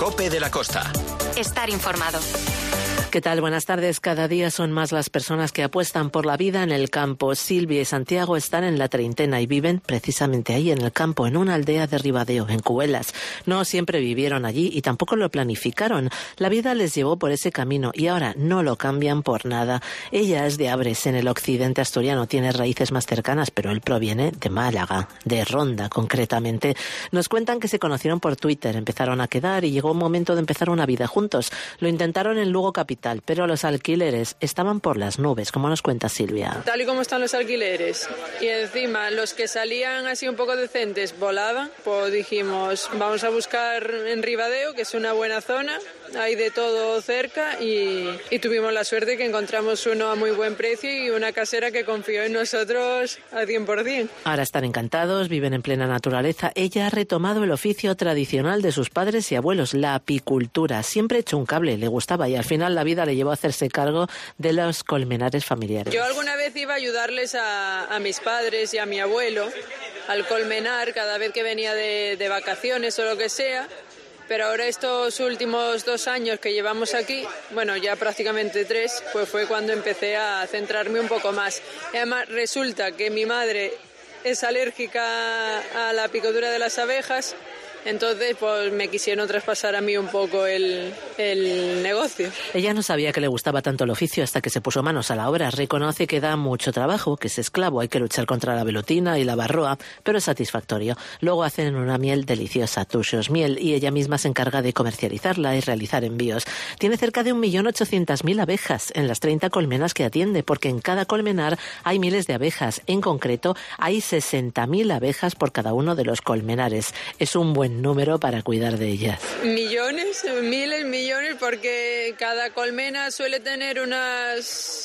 COPE de la Costa. Estar informado. ¿Qué tal? Buenas tardes. Cada día son más las personas que apuestan por la vida en el campo. Silvia y Santiago están en la treintena y viven precisamente ahí en el campo, en una aldea de Ribadeo, en Cubelas. No siempre vivieron allí y tampoco lo planificaron. La vida les llevó por ese camino y ahora no lo cambian por nada. Ella es de Abres, en el occidente asturiano. Tiene raíces más cercanas, pero él proviene de Málaga, de Ronda concretamente. Nos cuentan que se conocieron por Twitter, empezaron a quedar y llegó un momento de empezar una vida juntos. Lo intentaron en Lugo capital, pero los alquileres estaban por las nubes, como nos cuenta Silvia. Tal y como están los alquileres, y encima los que salían así un poco decentes volaban, pues dijimos, vamos a buscar en Ribadeo, que es una buena zona, hay de todo cerca, y tuvimos la suerte que encontramos uno a muy buen precio y una casera que confió en nosotros al 100%. Ahora están encantados, viven en plena naturaleza. Ella ha retomado el oficio tradicional de sus padres y abuelos, la apicultura. Siempre echó un cable, le gustaba, y al final la vida le llevó a hacerse cargo de los colmenares familiares. Yo alguna vez iba a ayudarles a mis padres y a mi abuelo al colmenar cada vez que venía de vacaciones o lo que sea, pero ahora estos últimos 2 años que llevamos aquí, bueno, ya prácticamente 3, pues fue cuando empecé a centrarme un poco más. Y además resulta que mi madre es alérgica a la picadura de las abejas. Entonces, pues me quisieron traspasar a mí un poco el negocio. Ella no sabía que le gustaba tanto el oficio hasta que se puso manos a la obra. Reconoce que da mucho trabajo, que es esclavo, hay que luchar contra la velutina y la barroa, pero es satisfactorio. Luego hacen una miel deliciosa, Tuxos Miel, y ella misma se encarga de comercializarla y realizar envíos. Tiene cerca de 1.800.000 abejas en las 30 colmenas que atiende, porque en cada colmenar hay miles de abejas. En concreto, hay 60.000 abejas por cada uno de los colmenares. Es un buen número para cuidar de ellas. Millones, miles, millones, porque cada colmena suele tener unas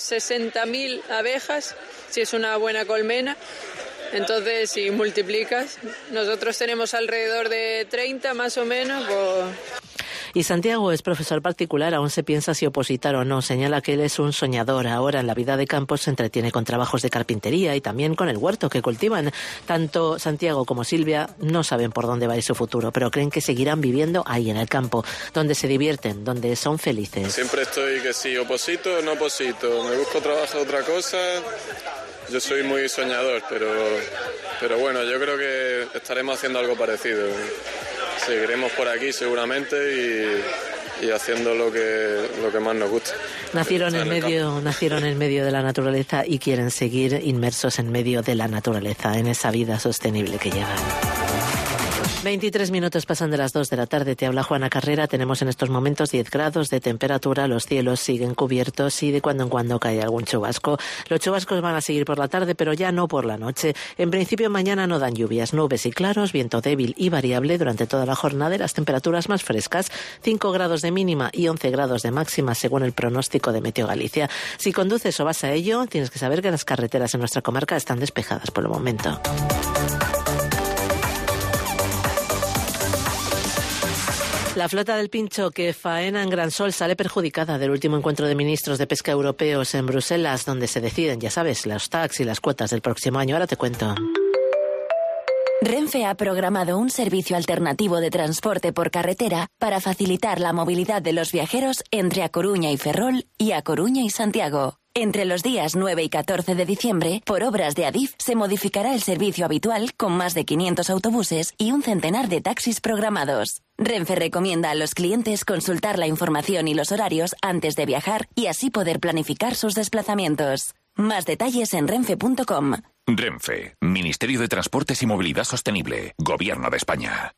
60.000 abejas, si es una buena colmena. Entonces, si multiplicas, nosotros tenemos alrededor de 30 más o menos. Y Santiago es profesor particular, aún se piensa si opositar o no. Señala que él es un soñador. Ahora en la vida de campo se entretiene con trabajos de carpintería y también con el huerto que cultivan. Tanto Santiago como Silvia no saben por dónde va a ir su futuro, pero creen que seguirán viviendo ahí en el campo, donde se divierten, donde son felices. Siempre estoy que sí, oposito o no oposito. Me busco trabajo de otra cosa. Yo soy muy soñador, pero bueno, yo creo que estaremos haciendo algo parecido. Seguiremos por aquí seguramente y haciendo lo que más nos gusta. Nacieron en medio de la naturaleza y quieren seguir inmersos en medio de la naturaleza, en esa vida sostenible que llevan. 23 minutos pasan de las 2 de la tarde. Te habla Juana Carrera. Tenemos en estos momentos 10 grados de temperatura. Los cielos siguen cubiertos y de cuando en cuando cae algún chubasco. Los chubascos van a seguir por la tarde, pero ya no por la noche. En principio mañana no dan lluvias, nubes y claros, viento débil y variable durante toda la jornada y las temperaturas más frescas, 5 grados de mínima y 11 grados de máxima según el pronóstico de Meteo Galicia. Si conduces o vas a ello, tienes que saber que las carreteras en nuestra comarca están despejadas por el momento. La flota del Pincho que faena en Gran Sol sale perjudicada del último encuentro de ministros de pesca europeos en Bruselas, donde se deciden, ya sabes, los tax y las cuotas del próximo año. Ahora te cuento. Renfe ha programado un servicio alternativo de transporte por carretera para facilitar la movilidad de los viajeros entre A Coruña y Ferrol y A Coruña y Santiago. Entre los días 9 y 14 de diciembre, por obras de Adif, se modificará el servicio habitual con más de 500 autobuses y un centenar de taxis programados. Renfe recomienda a los clientes consultar la información y los horarios antes de viajar y así poder planificar sus desplazamientos. Más detalles en renfe.com. Renfe, Ministerio de Transportes y Movilidad Sostenible, Gobierno de España.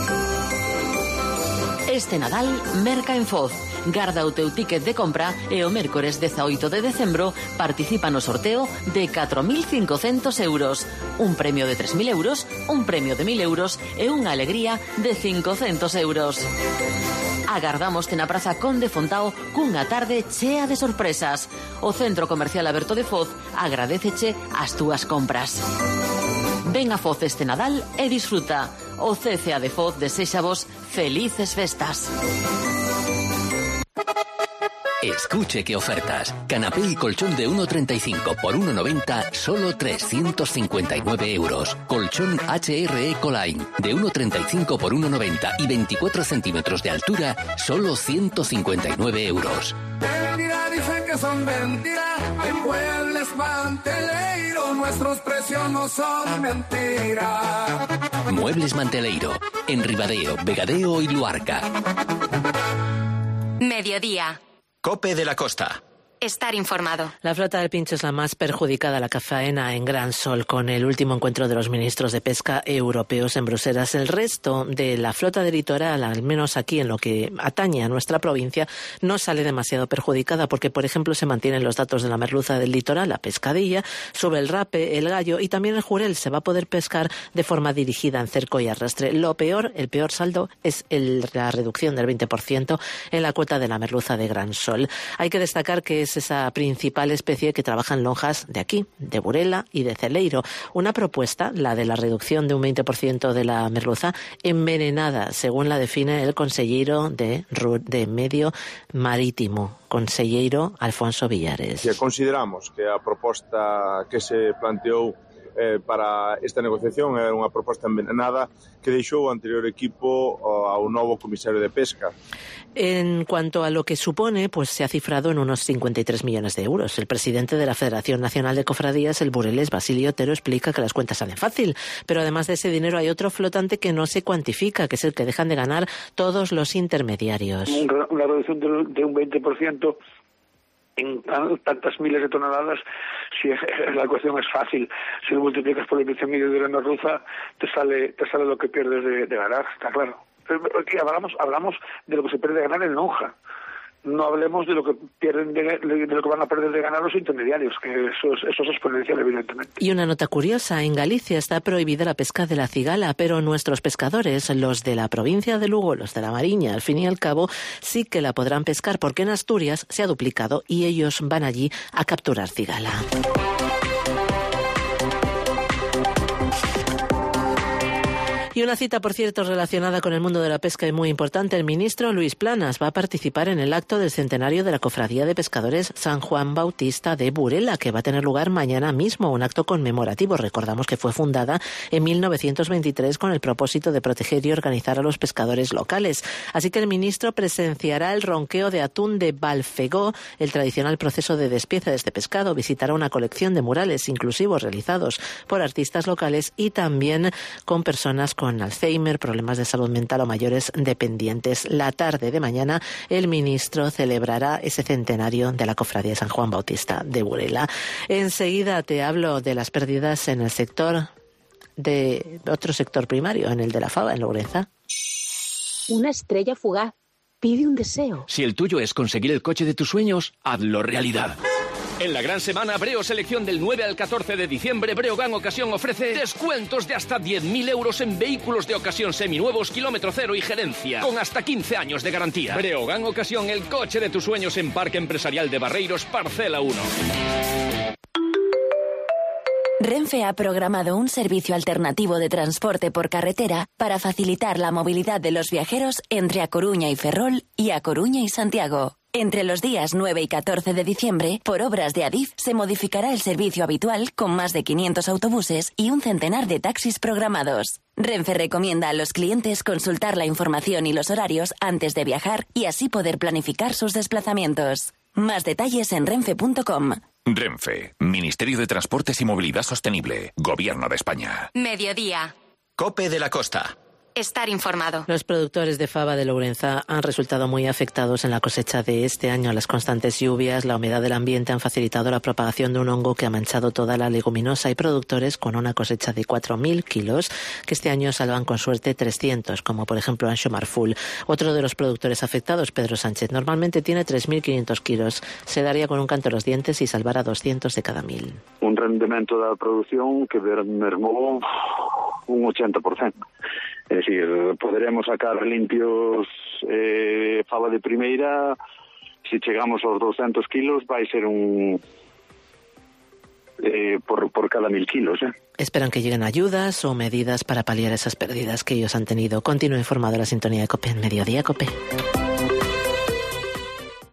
Este Nadal, merca en Foz. Garda o teu ticket de compra e o mércores 18 de decembro participa no sorteo de 4.500 euros. Un premio de 3.000 euros, un premio de 1.000 euros e unha alegría de 500 euros. Agardámoste na Praza Conde Fontao cunha tarde chea de sorpresas. O Centro Comercial Aberto de Foz agradéceche as túas compras. Ven a Foz este Nadal e disfruta. O CCA de Foz desexa vos felices festas. Escuche qué ofertas. Canapé y colchón de 1,35 por 1,90, solo 359 euros. Colchón HRE Ecoline de 1,35 por 1,90 y 24 centímetros de altura, solo 159 euros. Mentira, dicen que son mentiras. En Muebles Manteleiro, nuestros precios no son mentira. Muebles Manteleiro, en Ribadeo, Vegadeo y Luarca. Mediodía. COPE de la Costa. Estar informado. La flota del Pincho es la más perjudicada, la faena en Gran Sol, con el último encuentro de los ministros de pesca europeos en Bruselas. El resto de la flota de litoral, al menos aquí en lo que atañe a nuestra provincia, no sale demasiado perjudicada porque, por ejemplo, se mantienen los datos de la merluza del litoral, la pescadilla, sube el rape, el gallo y también el jurel. Se va a poder pescar de forma dirigida en cerco y arrastre. El peor saldo es la reducción del 20% en la cuota de la merluza de Gran Sol. Hay que destacar que es esa principal especie que trabaja en lonjas de aquí, de Burela y de Celeiro. Una propuesta, la de la reducción de un 20% de la merluza, envenenada, según la define el consellero de Medio Marítimo, conselleiro Alfonso Villares. Consideramos que a proposta que se planteou para esta negociación era unha proposta envenenada que deixou o anterior equipo ao novo comisario de pesca. En cuanto a lo que supone, pues se ha cifrado en unos 53 millones de euros. El presidente de la Federación Nacional de Cofradías, el burelés Basilio Otero, explica que las cuentas salen fácil, pero además de ese dinero hay otro flotante que no se cuantifica, que es el que dejan de ganar todos los intermediarios. Una reducción de un 20% en tantas miles de toneladas, si la cuestión es fácil. Si lo multiplicas por el precio medio de la merluza, te sale lo que pierdes de ganar, está claro. Pero hablamos de lo que se pierde de ganar en lonja. No hablemos de lo que pierden de lo que van a perder de ganar los intermediarios, que eso es exponencial, evidentemente. Y una nota curiosa, en Galicia está prohibida la pesca de la cigala, pero nuestros pescadores, los de la provincia de Lugo, los de la Mariña, al fin y al cabo, sí que la podrán pescar, porque en Asturias se ha duplicado y ellos van allí a capturar cigala. Y una cita, por cierto, relacionada con el mundo de la pesca y muy importante. El ministro Luis Planas va a participar en el acto del centenario de la Cofradía de Pescadores San Juan Bautista de Burela, que va a tener lugar mañana mismo, un acto conmemorativo. Recordamos que fue fundada en 1923 con el propósito de proteger y organizar a los pescadores locales. Así que el ministro presenciará el ronqueo de atún de Balfegó, el tradicional proceso de despiece de este pescado. Visitará una colección de murales inclusivos realizados por artistas locales y también con personas con Alzheimer, problemas de salud mental o mayores dependientes. La tarde de mañana el ministro celebrará ese centenario de la Cofradía de San Juan Bautista de Burela. Enseguida te hablo de las pérdidas en el sector de otro sector primario, en el de la fava, en Loureza. Una estrella fugaz pide un deseo. Si el tuyo es conseguir el coche de tus sueños, hazlo realidad. En la gran semana Breo Selección del 9 al 14 de diciembre, Breogán Ocasión ofrece descuentos de hasta 10.000 euros en vehículos de ocasión seminuevos, kilómetro cero y gerencia, con hasta 15 años de garantía. Breogán Ocasión, el coche de tus sueños en Parque Empresarial de Barreiros, Parcela 1. Renfe ha programado un servicio alternativo de transporte por carretera para facilitar la movilidad de los viajeros entre A Coruña y Ferrol y A Coruña y Santiago. Entre los días 9 y 14 de diciembre, por obras de Adif, se modificará el servicio habitual con más de 500 autobuses y un centenar de taxis programados. Renfe recomienda a los clientes consultar la información y los horarios antes de viajar y así poder planificar sus desplazamientos. Más detalles en renfe.com. Renfe, Ministerio de Transportes y Movilidad Sostenible, Gobierno de España. Mediodía. COPE de la Costa. Estar informado. Los productores de fava de Lourenza han resultado muy afectados en la cosecha de este año. Las constantes lluvias, la humedad del ambiente han facilitado la propagación de un hongo que ha manchado toda la leguminosa. Hay productores con una cosecha de 4.000 kilos que este año salvan con suerte 300, como por ejemplo Anxo Marful. Otro de los productores afectados, Pedro Sánchez, normalmente tiene 3.500 kilos. Se daría con un canto a los dientes y salvara 200 de cada 1.000. Un rendimento da produción que mermou un 80%. É dicir, poderemos sacar limpios fava de primeira, se chegamos aos 200 kilos vai ser un por cada 1.000 kilos. Esperan que lleguen ayudas o medidas para paliar esas pérdidas que ellos han tenido. Continúe informado, la sintonía de COPE en Mediodía COPE.